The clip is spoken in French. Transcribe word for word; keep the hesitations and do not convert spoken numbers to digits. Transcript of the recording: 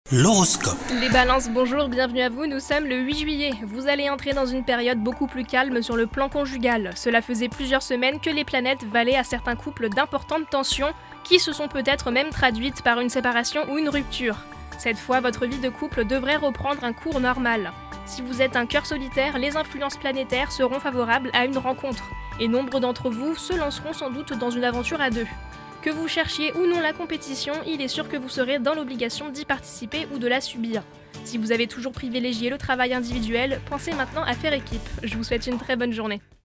L'horoscope. Les balances, bonjour, bienvenue à vous, nous sommes le huit juillet. Vous allez entrer dans une période beaucoup plus calme sur le plan conjugal. Cela faisait plusieurs semaines que les planètes valaient à certains couples d'importantes tensions, qui se sont peut-être même traduites par une séparation ou une rupture. Cette fois, votre vie de couple devrait reprendre un cours normal. Si vous êtes un cœur solitaire, les influences planétaires seront favorables à une rencontre, et nombre d'entre vous se lanceront sans doute dans une aventure à deux. Que vous cherchiez ou non la compétition, il est sûr que vous serez dans l'obligation d'y participer ou de la subir. Si vous avez toujours privilégié le travail individuel, pensez maintenant à faire équipe. Je vous souhaite une très bonne journée.